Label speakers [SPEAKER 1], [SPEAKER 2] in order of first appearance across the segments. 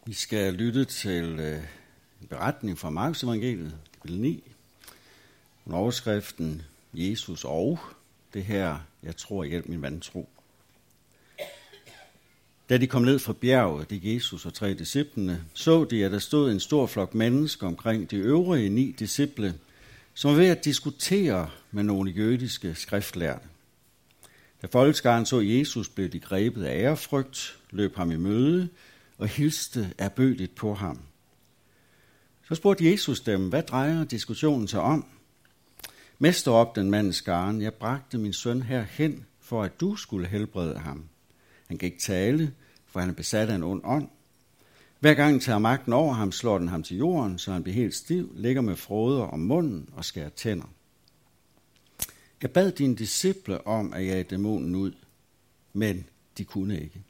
[SPEAKER 1] Vi skal lytte til en beretning fra Markus evangeliet, kapitel 9. Under overskriften Jesus og det her, jeg tror, hjælp min vantro. Da de kom ned fra bjerget, det Jesus og 3 disciplene, så de, at der stod en stor flok mennesker omkring de øvrige 9 disciple, som var ved at diskutere med nogle jødiske skriftlærde. Da folkeskaren så Jesus, blev de grebet af ærefrygt, løb ham i møde og hilste ærbødigt på ham. Så spurgte Jesus dem, hvad drejer diskussionen sig om? Mester, op den mand skaren, jeg bragte min søn herhen, for at du skulle helbrede ham. Han kan ikke tale, for han er besat af en ond ånd. Hver gang han tager magten over ham, slår den ham til jorden, så han bliver helt stiv, ligger med fråder om munden og skærer tænder. Jeg bad dine disciple om at jage dæmonen ud, men de kunne ikke.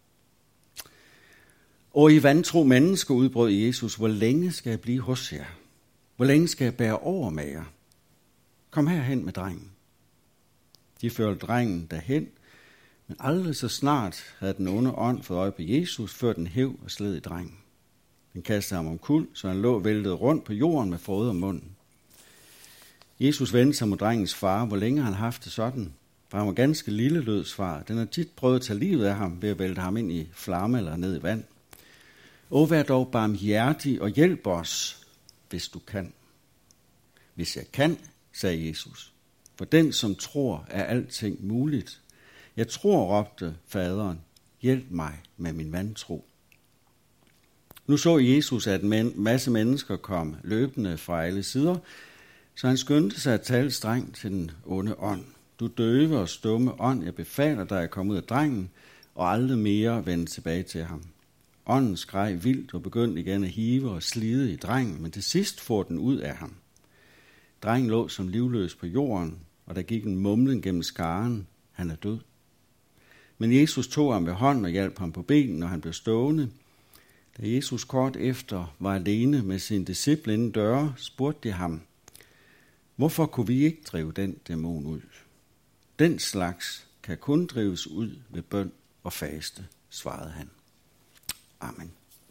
[SPEAKER 1] Og i vantro mennesker udbrød Jesus, hvor længe skal jeg blive hos jer? Hvor længe skal jeg bære over med jer? Kom herhen med drengen. De førte drengen derhen, men aldrig så snart havde den onde ånd fået øje på Jesus, før den hev og sled i drengen. Den kastede ham omkuld, så han lå væltet rundt på jorden med fråder om munden. Jesus vendte sig mod drengens far, hvor længe han haft det sådan, for han var ganske lille, lød svaret. Den har tit prøvet at tage livet af ham ved at vælte ham ind i flamme eller ned i vand. Og vær dog barmhjertig og hjælp os, hvis du kan. Hvis jeg kan, sagde Jesus, for den som tror er alting muligt. Jeg tror, råbte faderen, hjælp mig med min vantro. Nu så Jesus, at en masse mennesker kom løbende fra alle sider, så han skyndte sig at tale strengt til den onde ånd. Du døve og stumme ånd, jeg befaler dig at komme ud af drengen, og aldrig mere vende tilbage til ham. Ånden skreg vildt og begyndte igen at hive og slide i drengen, men til sidst får den ud af ham. Drengen lå som livløs på jorden, og der gik en mumlen gennem skaren. Han er død. Men Jesus tog ham ved hånden og hjalp ham på benen, og han blev stående. Da Jesus kort efter var alene med sin disciple inden døre, spurgte de ham, hvorfor kunne vi ikke drive den dæmon ud? Den slags kan kun drives ud ved bøn og faste, svarede han. Amen.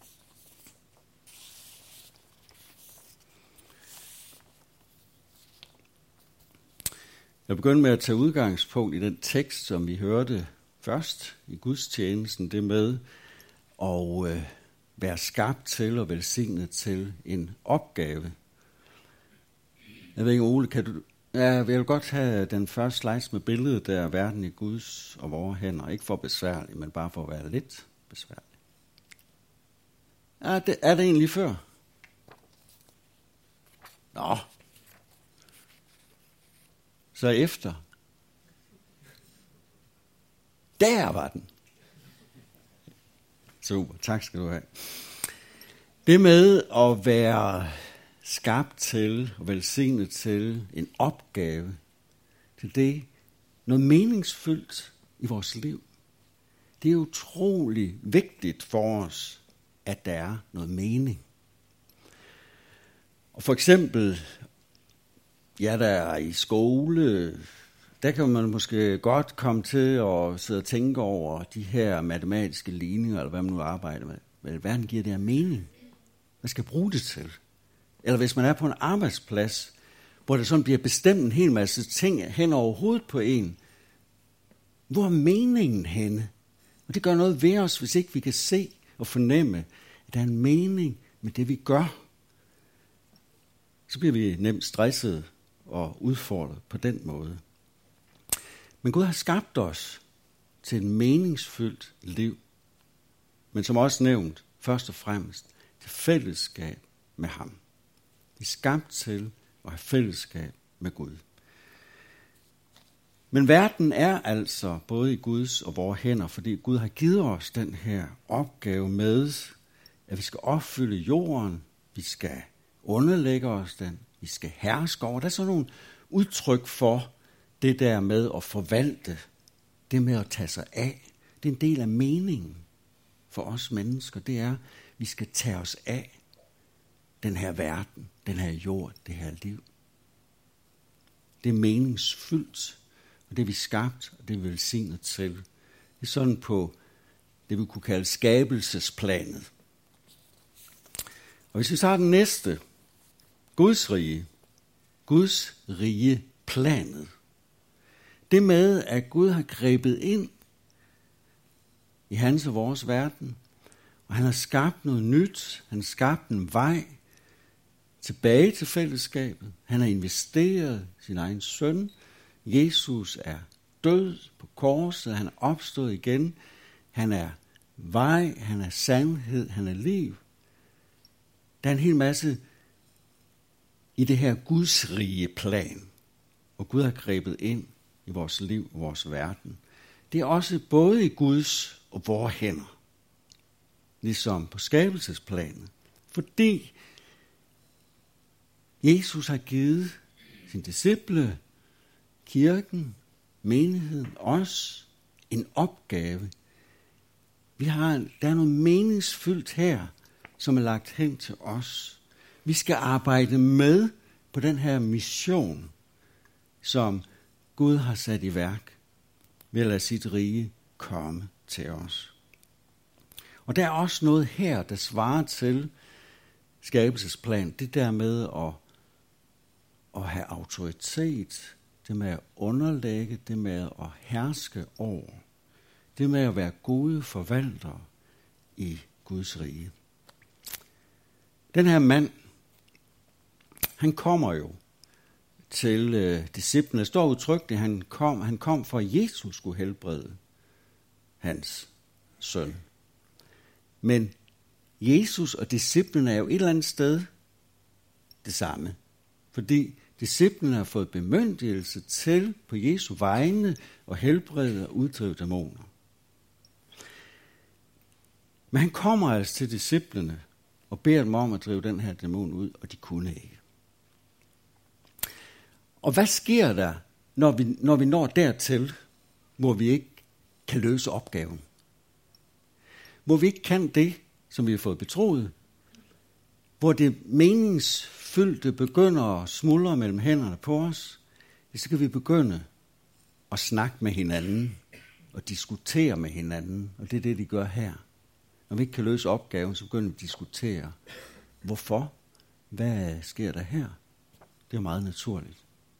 [SPEAKER 1] Jeg begynder med at tage udgangspunkt i den tekst, som vi hørte først i gudstjenesten, det med at være skabt til og velsignet til en opgave. Jeg ved ikke, Ole, kan du... Ja, jeg vil godt have den første slides med billedet der, verden i Guds og vores hænder. Ikke for besværligt, men bare for at være lidt besværligt. Er det egentlig før? Nå. Så efter. Der var den. Super, tak skal du have. Det med at være skabt til og velsignet til en opgave, til det noget meningsfyldt i vores liv. Det er utrolig vigtigt for os, at der er noget mening. Og for eksempel, der er i skole, der kan man måske godt komme til at sidde og tænke over de her matematiske ligninger, eller hvad man nu arbejder med. Hvad verden giver det her mening? Hvad skal jeg bruge det til? Eller hvis man er på en arbejdsplads, hvor der sådan bliver bestemt en hel masse ting hen over hovedet på en. Hvor er meningen henne? Og det gør noget ved os, hvis ikke vi kan se og fornemme, at der er en mening med det, vi gør. Så bliver vi nemt stresset og udfordret på den måde. Men Gud har skabt os til et meningsfyldt liv. Men som også nævnt, først og fremmest til fællesskab med ham. Vi er skabt til at have fællesskab med Gud. Men verden er altså både i Guds og vores hænder, fordi Gud har givet os den her opgave med, at vi skal opfylde jorden, vi skal underlægge os den, vi skal herske over. Der er sådan nogle udtryk for det der med at forvalte, det med at tage sig af. Det er en del af meningen for os mennesker, det er, at vi skal tage os af den her verden, den her jord, det her liv. Det er meningsfyldt, og det er vi skabt, og det er vi velsignet til. Det er sådan på det, vi kunne kalde skabelsesplanet. Og hvis vi tager den næste, Guds rige planet. Det med, at Gud har grebet ind i hans og vores verden, og han har skabt noget nyt, han har skabt en vej tilbage til fællesskabet. Han har investeret sin egen søn. Jesus er død på korset, han er opstået igen. Han er vej, han er sandhed, han er liv. Der er en hel masse i det her Guds rige plan, og Gud har grebet ind i vores liv og vores verden. Det er også både i Guds og vores hænder, ligesom på skabelsesplanet, fordi Jesus har givet sine disciple, kirken, menigheden, os en opgave. Der er noget meningsfyldt her, som er lagt hen til os. Vi skal arbejde med på den her mission, som Gud har sat i værk ved at lade sit rige komme til os. Og der er også noget her, der svarer til skabelsesplan. Det der med at have autoritet, det med at underlægge, det med at herske over, det med at være gode forvaltere i Guds rige. Den her mand, han kommer jo til disciplene. Der står udtrykkeligt, han kom for, at Jesus skulle helbrede hans søn. Men Jesus og disciplene er jo et eller andet sted det samme. Fordi disciplene har fået bemyndigelse til på Jesu vegne at helbrede og uddrive dæmoner. Men han kommer altså til disciplene og beder dem om at drive den her dæmon ud, og de kunne ikke. Og hvad sker der, når vi når dertil, hvor vi ikke kan løse opgaven? Hvor vi ikke kan det, som vi har fået betroet? Hvor det meningsfyldte begynder at smuldre mellem hænderne på os, så kan vi begynde at snakke med hinanden og diskutere med hinanden. Og det er det, de gør her. Når vi ikke kan løse opgaven, så begynder vi at diskutere. Hvorfor? Hvad sker der her? Det er meget naturligt.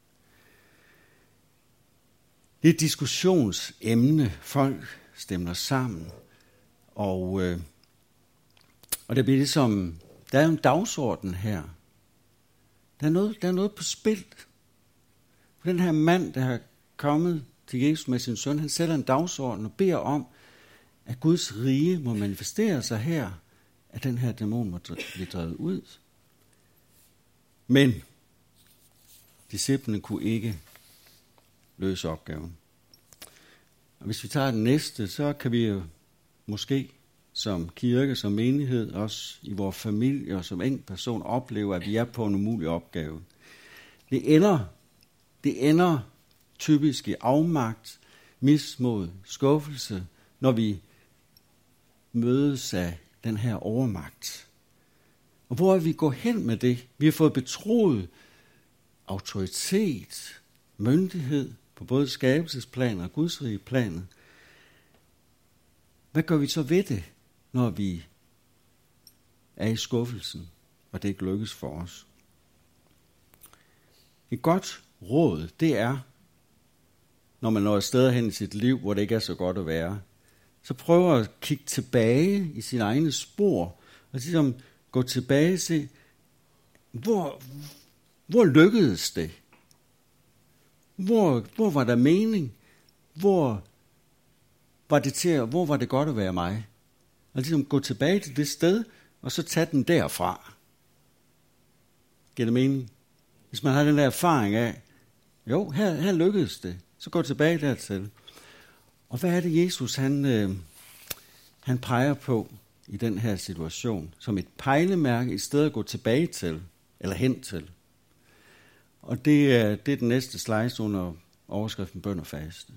[SPEAKER 1] Det er et diskussionsemne. Folk stemmer sammen. Og der bliver ligesom, der er en dagsorden her. Der er noget på spil. For den her mand, der har kommet til Jesus med sin søn, han sætter en dagsorden og beder om, at Guds rige må manifestere sig her, at den her dæmon må blive drevet ud. Men disciplene kunne ikke løse opgaven. Og hvis vi tager den næste, så kan vi jo måske som kirke, som menighed, også i vores familie og som enkeltperson opleve, at vi er på en umulig opgave. Det ender typisk i afmagt, mismod, skuffelse, når vi mødes af den her overmagt. Og hvor er vi går hen med det? Vi har fået betroet autoritet, myndighed på både skabelsesplanet og gudsrigeplanet. Hvad gør vi så ved det, når vi er i skuffelsen, og det ikke lykkes for os? Et godt råd, det er, når man når et sted hen i sit liv, hvor det ikke er så godt at være, så prøv at kigge tilbage i sine egne spor, og ligesom gå tilbage og se, hvor lykkedes det? Hvor var der mening? Hvor var det godt at være mig? Og ligesom gå tilbage til det sted, og så tage den derfra. Giver det mening? Hvis man har den der erfaring af, jo, her lykkedes det, så gå tilbage dertil. Og hvad er det, Jesus han peger på i den her situation? Som et pejlemærke, et sted at gå tilbage til, eller hen til. Og det er den næste slide under overskriften bøn og faste.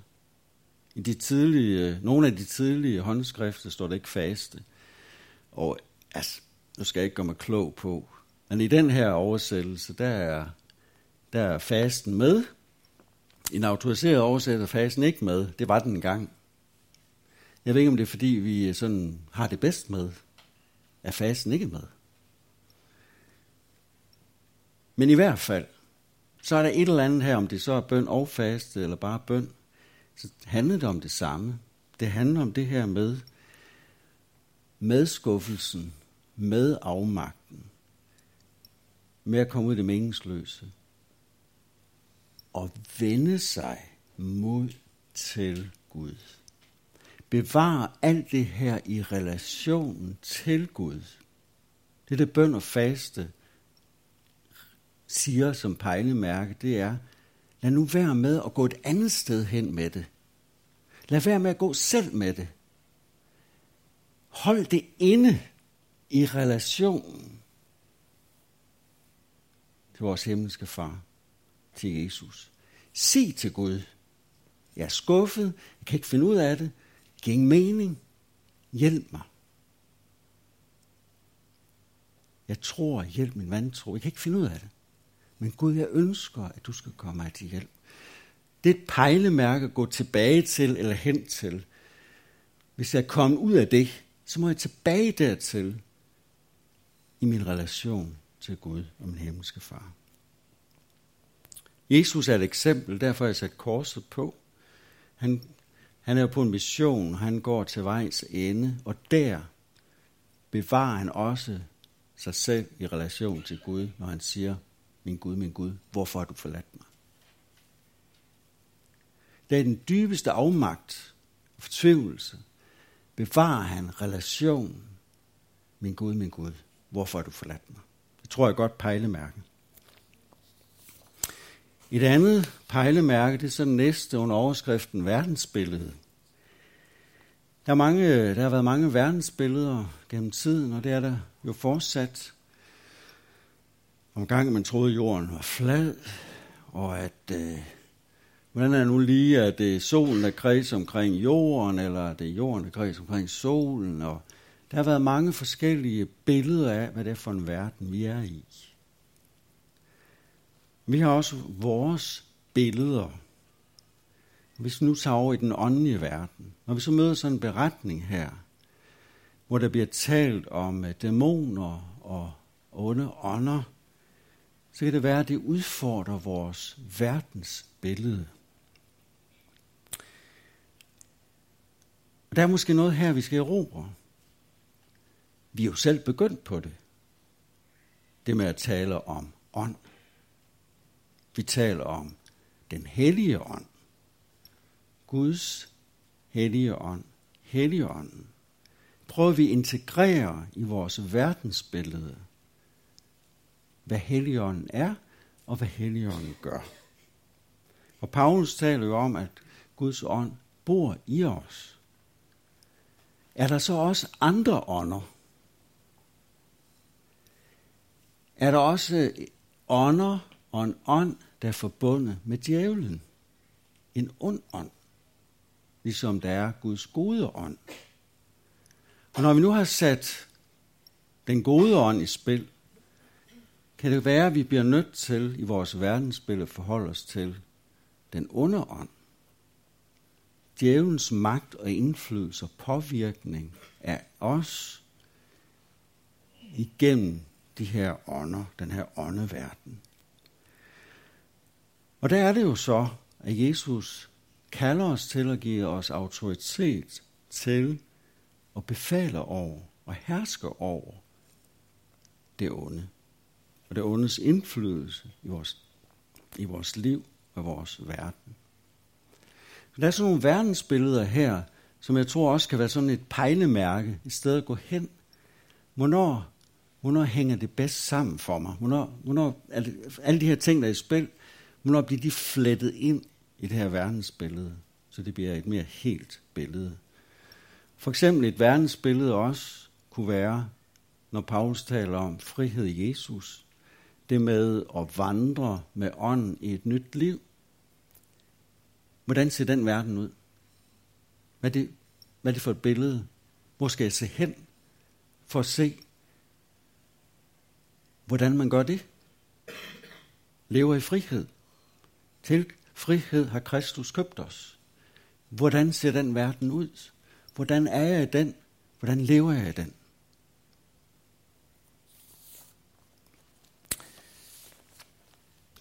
[SPEAKER 1] I nogle af de tidlige håndskrifter står der ikke faste. Og altså, nu skal jeg ikke gøre mig klog på, men i den her oversættelse, der er fasten med. I en autoriseret oversættelse er fasten ikke med. Det var den engang. Jeg ved ikke, om det er, fordi vi sådan har det bedst med, at fasten ikke er med. Men i hvert fald, så er der et eller andet her, om det så er bøn og faste, eller bare bøn, så handler det om det samme. Det handler om det her med skuffelsen, med afmagten, med at komme ud af det meningsløse, og vende sig mod til Gud. Bevare alt det her i relationen til Gud. Det der bøn og faste siger som pejlemærke, det er, lad nu være med at gå et andet sted hen med det. Lad være med at gå selv med det. Hold det inde i relationen til vores himmelske far, til Jesus. Sig til Gud, jeg er skuffet, jeg kan ikke finde ud af det, det giver ingen mening, hjælp mig. Jeg tror, hjælp min vantro, jeg kan ikke finde ud af det. Men Gud, jeg ønsker, at du skal komme mig til hjælp. Det er et pejlemærke at gå tilbage til eller hen til. Hvis jeg er kommet ud af det, så må jeg tilbage dertil i min relation til Gud og min himmelske far. Jesus er et eksempel, derfor har jeg sat korset på. Han er jo på en mission, han går til vejs ende, og der bevarer han også sig selv i relation til Gud, når han siger, min Gud, hvorfor har du forladt mig? Det er den dybeste afmagt og fortvivlelse. Bevarer han relationen, min Gud, hvorfor har du forladt mig? Det tror jeg godt pejlemærke. Et andet pejlemærke, det er så næste under overskriften verdensbillede. Der har været mange verdensbilleder gennem tiden, og det er der jo fortsat. Omgang man troede, jorden var flad, og at hvordan er det nu lige, at det er solen, der kredser omkring jorden, eller det er jorden, der kredser omkring solen. Og der har været mange forskellige billeder af, hvad det er for en verden, vi er i. Vi har også vores billeder. Hvis vi nu tager over i den åndelige verden, når vi så møder sådan en beretning her, hvor der bliver talt om dæmoner og onde ånder, så kan det være, at det udfordrer vores verdensbillede. Og der er måske noget her, vi skal erobre. Vi er jo selv begyndt på det. Det med at tale om ånd. Vi taler om den hellige ånd. Guds hellige ånd. Helligånden. Prøver vi at integrere i vores verdensbillede, hvad Helligånden er, og hvad Helligånden gør. Og Paulus taler jo om, at Guds ånd bor i os. Er der så også andre ånder? Er der også ånder og en ånd, der er forbundet med djævlen? En ond ånd, ligesom der er Guds gode ånd. Og når vi nu har sat den gode ånd i spil, kan det være, at vi bliver nødt til i vores verdensbillede at forholde os til den onde ånd. Djævelens magt og indflydelse og påvirkning af os igennem de her ånder, den her åndeverden. Og der er det jo så, at Jesus kalder os til at give os autoritet til at befale over og herske over det onde. Og det ondes indflydelse i vores liv og vores verden. Så der er sådan nogle verdensbilleder her, som jeg tror også kan være sådan et pejlemærke, et sted at gå hen. Hvornår hænger det bedst sammen for mig? Hvornår er det, alle de her ting, der er i spil, hvornår bliver de flettet ind i det her verdensbillede, så det bliver et mere helt billede. For eksempel et verdensbillede også kunne være, når Paulus taler om frihed i Jesus, det med at vandre med ånden i et nyt liv. Hvordan ser den verden ud? Hvad er det for et billede? Hvor skal jeg se hen for at se, hvordan man gør det? Lever i frihed. Til frihed har Kristus købt os. Hvordan ser den verden ud? Hvordan er jeg i den? Hvordan lever jeg i den?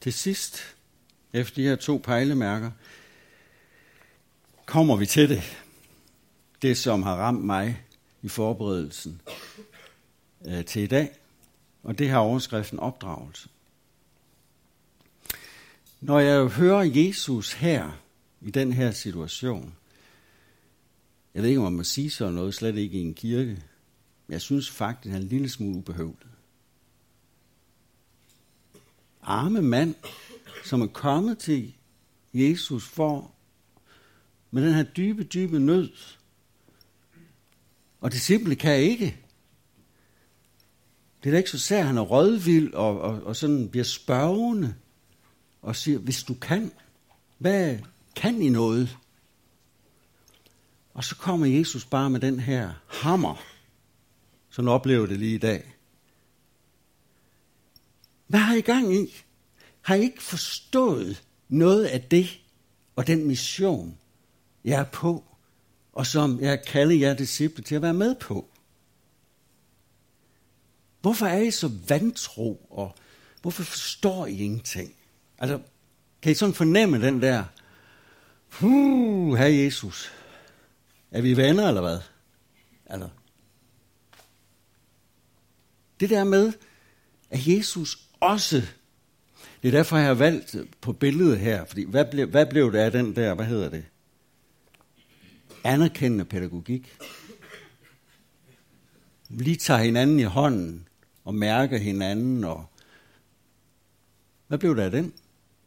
[SPEAKER 1] til sidst, efter de her 2 pejlemærker, kommer vi til det. Det, som har ramt mig i forberedelsen til i dag. Og det har overskriften opdragelse. Når jeg hører Jesus her, i den her situation, jeg ved ikke, om man må sige sådan noget, slet ikke i en kirke, men jeg synes faktisk, han er en lille smule ubehøvlet. Arme mand, som er kommet til Jesus for med den her dybe, dybe nød. Og disciple kan ikke. Det er da ikke så sær, han er rødvild og sådan bliver spørgende og siger, hvis du kan, hvad kan I noget? Og så kommer Jesus bare med den her hammer, sådan oplever det lige i dag. Hvad har I gang i? Har I ikke forstået noget af det og den mission, jeg er på, og som jeg kalder jer disciple til at være med på? Hvorfor er I så vantro, og hvorfor forstår I ingenting? Altså, kan I sådan fornemme den der, herre Jesus, er vi venner eller hvad? Altså, det der med, at Jesus også, det er derfor, jeg har valgt på billedet her, fordi hvad blev det af den der, hvad hedder det? Anerkendende pædagogik. Vi lige tager hinanden i hånden og mærker hinanden, og hvad blev der af den?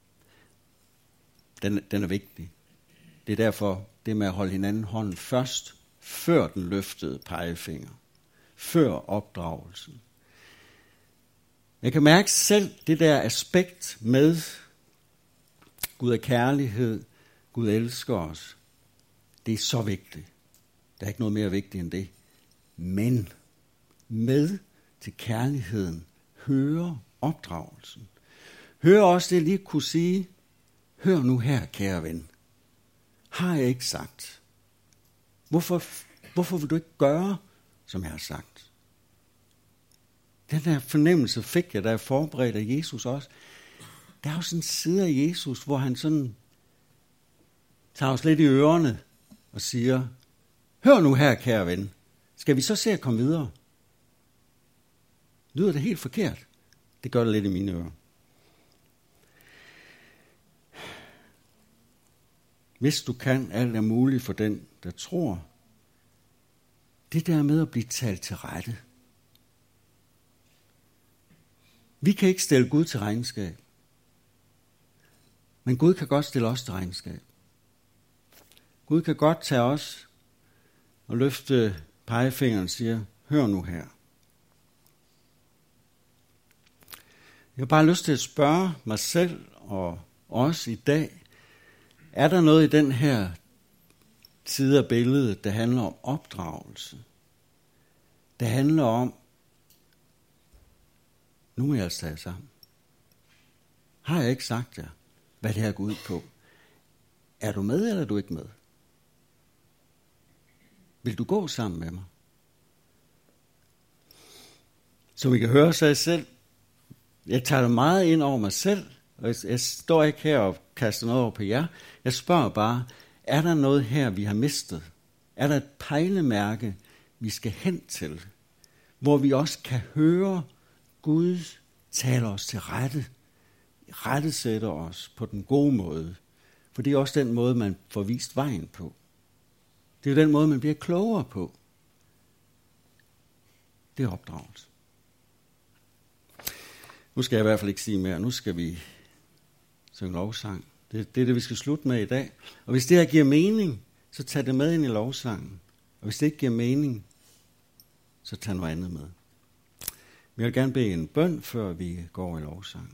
[SPEAKER 1] Den er vigtig. Det er derfor det med at holde hinanden hånden først, før den løftede pegefinger, før opdragelsen. Jeg kan mærke selv det der aspekt med Gud er kærlighed, Gud elsker os. Det er så vigtigt. Der er ikke noget mere vigtigt end det. Men med til kærligheden hører opdragelsen. Hør også det, jeg lige kunne sige. Hør nu her, kære ven. Har jeg ikke sagt? Hvorfor vil du ikke gøre, som jeg har sagt? Den der fornemmelse fik jeg, da jeg forberedte Jesus også. Der er jo sådan en side af Jesus, hvor han sådan tager os lidt i ørerne og siger, hør nu her, kære ven. Skal vi så se at komme videre? Lyder det helt forkert? Det gør det lidt i mine ører. Hvis du kan, alt er muligt for den, der tror. Det der med at blive talt til rette. Vi kan ikke stille Gud til regnskab. Men Gud kan godt stille os til regnskab. Gud kan godt tage os og løfte pegefingeren og sige, hør nu her. Jeg har bare lyst til at spørge mig selv og os i dag, er der noget i den her side af billedet, der handler om opdragelse? Det handler om, nu må jeg altså tage sammen. Har jeg ikke sagt jer, hvad det her går ud på? Er du med, eller er du ikke med? Vil du gå sammen med mig? Som I kan høre, så jeg selv, jeg tager det meget ind over mig selv, og jeg står ikke her og kaster noget over på jer. Jeg spørger bare, er der noget her, vi har mistet? Er der et pejlemærke, vi skal hen til, hvor vi også kan høre, Gud taler os til rette, rettesætter os på den gode måde. For det er også den måde, man får vist vejen på. Det er jo den måde, man bliver klogere på. Det er opdragelse. Nu skal jeg i hvert fald ikke sige mere. Nu skal vi synge lovsang. Det er det, vi skal slutte med i dag. Og hvis det her giver mening, så tag det med ind i lovsangen. Og hvis det ikke giver mening, så tag noget andet med. Men jeg vil gerne bede en bøn, før vi går i lovsangen.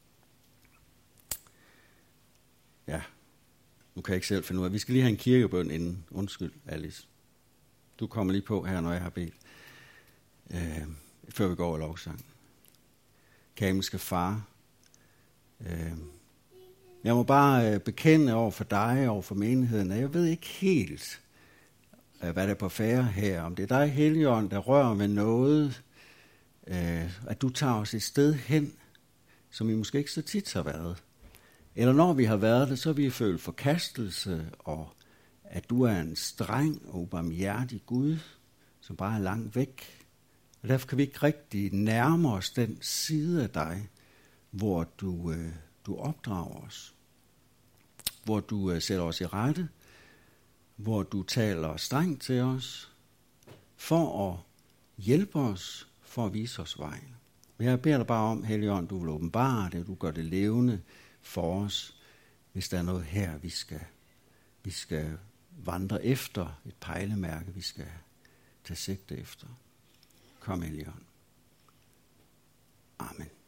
[SPEAKER 1] Ja, nu kan jeg ikke selv finde ud af. Vi skal lige have en kirkebøn inden. Undskyld, Alice. Du kommer lige på her, når jeg har bedt. Før vi går i lovsangen. Kæmske far, jeg må bare bekende over for dig, over for menigheden, at jeg ved ikke helt, hvad der er på færre her. Om det er dig, Helligånd, der rører med noget, at du tager os et sted hen, som vi måske ikke så tit har været. Eller når vi har været det, så har vi følt forkastelse, og at du er en streng og ubarmhjertig Gud, som bare er langt væk. Og derfor kan vi ikke rigtig nærme os den side af dig, hvor du opdrager os. Hvor du sætter os i rette, hvor du taler strengt til os, for at hjælpe os, for at vise os vejen. Men jeg beder dig bare om, Helligånd, du vil åbenbare det, du gør det levende for os, hvis der er noget her, vi skal vandre efter, et pejlemærke, vi skal tage sigte efter. Kom, Helligånd. Amen.